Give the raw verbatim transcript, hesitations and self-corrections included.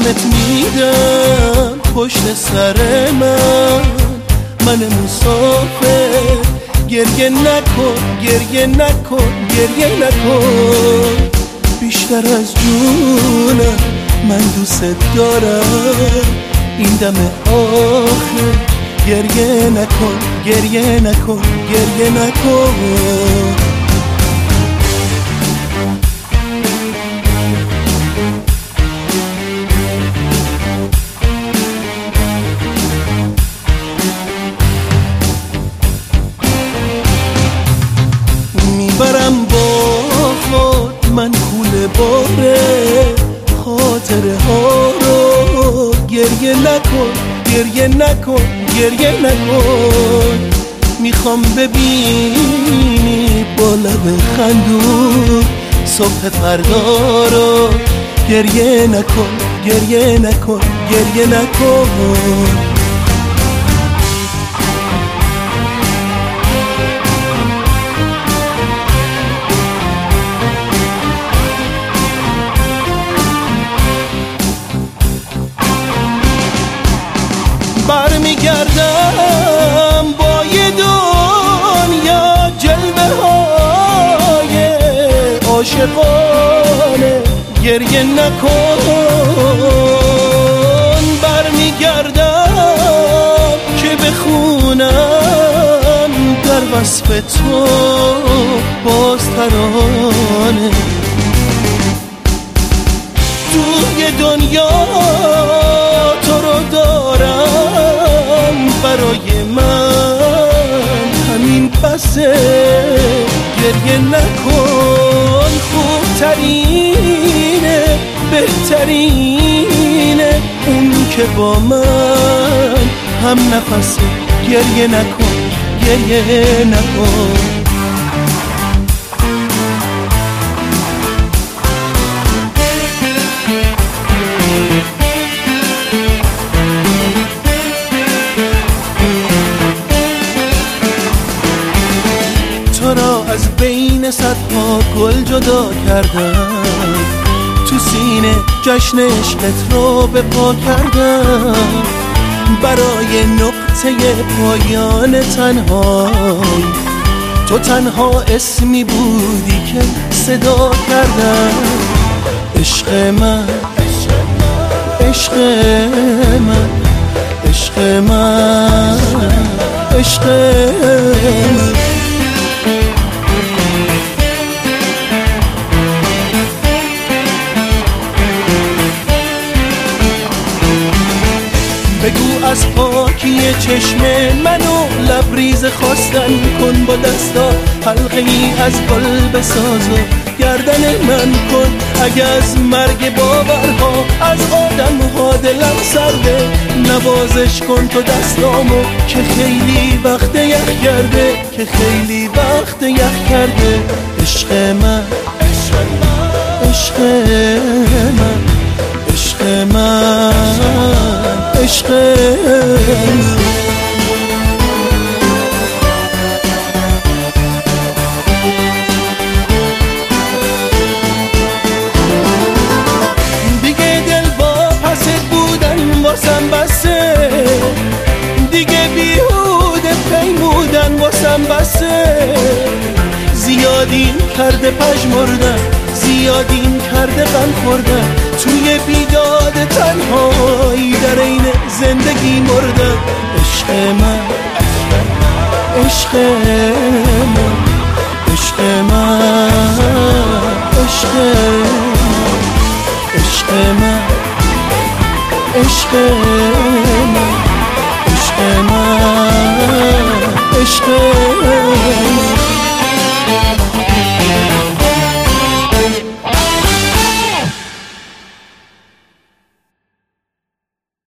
دمت میدم پشت سر من، من مسافر. گریه نکن گریه نکن گریه نکن، بیشتر از جونم من دوست دارم. این دم آخر گریه نکن گریه نکن گریه نکن. میبرم با خود من کوله باره خاطره ها رو. گریه نکن گریه نکن گریه نکن. میخوام ببینی با لب خندون صبح فردا رو. گریه نکن گریه نکن گریه نکن. برمیگردم با یه دنیا جلوه های عاشقانه. گریه نکن. برمیگردم که بخونم در وصف تو باز ترانه. توی دنیا تو رو دارم برای من همین بسه. گریه نکن. خوبترینه بهترینه اون که با من هم نفسه. گریه نکن گریه نکن. از بین صدها گل جدا کردم، تو سینه جشن عشقت رو به پا کردم. برای نقطه پایان تنهایی تو تنها اسمی بودی که صدا کردم. عشق من عشق من عشق من عشق من. بگو از پاکی چشم منو لبریز خواستن کن. با دستا حلقه ای از گل بساز و گردن من کن. اگه از مرگ باورها از آدم ها دلم سرده، نوازش کن تو دستامو که خیلی وقت یخ کرده که خیلی وقت یخ کرده. عشق من عشق من عشق من عشق من عشق من. دیگه دل با پس بودن واسم بسه، دیگه بیهوده پیمودن واسم بسه. زیادین کرده پژمردن، زیادین کرده غم خوردن، توی بیداد تنهایی در این زندگی مردم. عشق من عشق من عشق من عشق من عشق من عشق من.